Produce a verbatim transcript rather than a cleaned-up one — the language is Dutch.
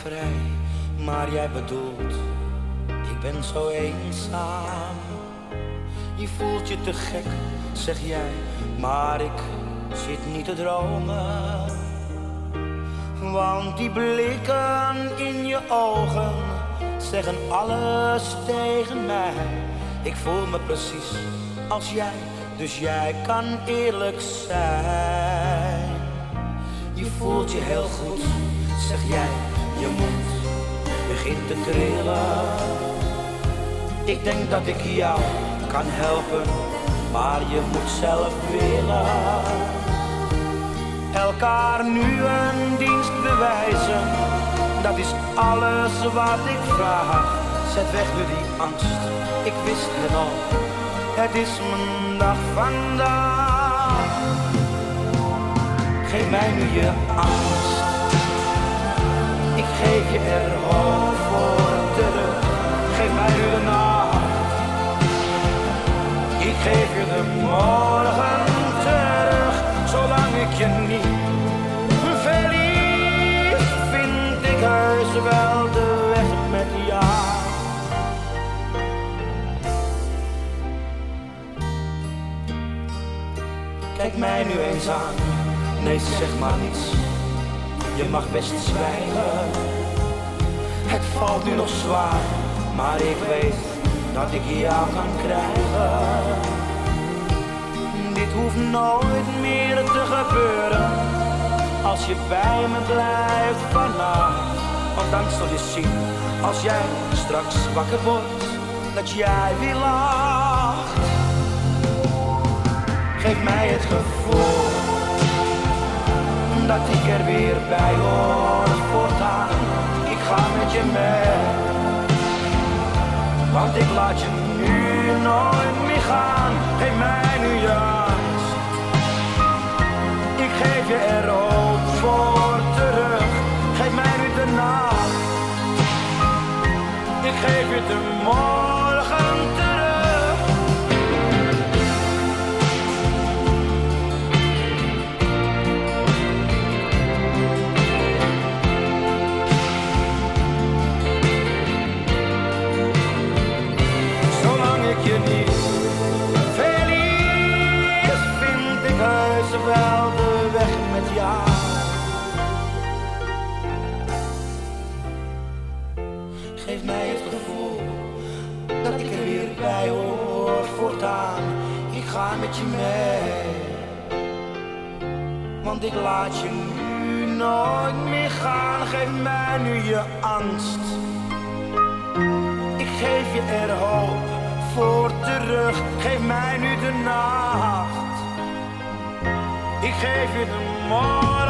vrij, maar jij bedoelt, ik ben zo eenzaam. Je voelt je te gek, zeg jij, maar ik zit niet te dromen. Want die blikken in je ogen zeggen alles tegen mij. Ik voel me precies als jij, dus jij kan eerlijk zijn. Je voelt je heel goed, zeg jij, je mond begint te trillen. Ik denk dat ik jou kan helpen, maar je moet zelf willen. Elkaar nu een dienst bewijzen, dat is alles wat ik vraag. Zet weg nu die angst, ik wist het al, het is mijn dag vandaag. Geef mij nu je angst, ik geef je er hoop voor terug. Geef mij nu de nacht, ik geef je de morgen terug. Zolang ik je niet verlies, vind ik heus wel de weg met jou. Kijk mij nu eens aan, nee zeg maar niets, je mag best zwijgen. Het valt nu nog zwaar, maar ik weet dat ik jou kan krijgen. Dit hoeft nooit meer te gebeuren, als je bij me blijft vannacht. Want dan zul je zien, als jij straks wakker wordt, dat jij weer lacht. Geef mij het gevoel dat ik er weer bij hoor voortaan. Ik ga met je mee, want ik laat je nu nooit meer gaan. Geef mij nu je angst, ik geef je er hoop voor terug. Geef mij nu de nacht, ik geef je de morgen terug. Je niet verlies, vind ik heus wel de weg met jou. Geef mij het gevoel dat ik er weer bij hoor voortaan. Ik ga met je mee, want ik laat je nu nooit meer gaan. Geef mij nu je angst, ik geef je er hoop voor terug. Geef mij nu de nacht, ik geef je de morgen.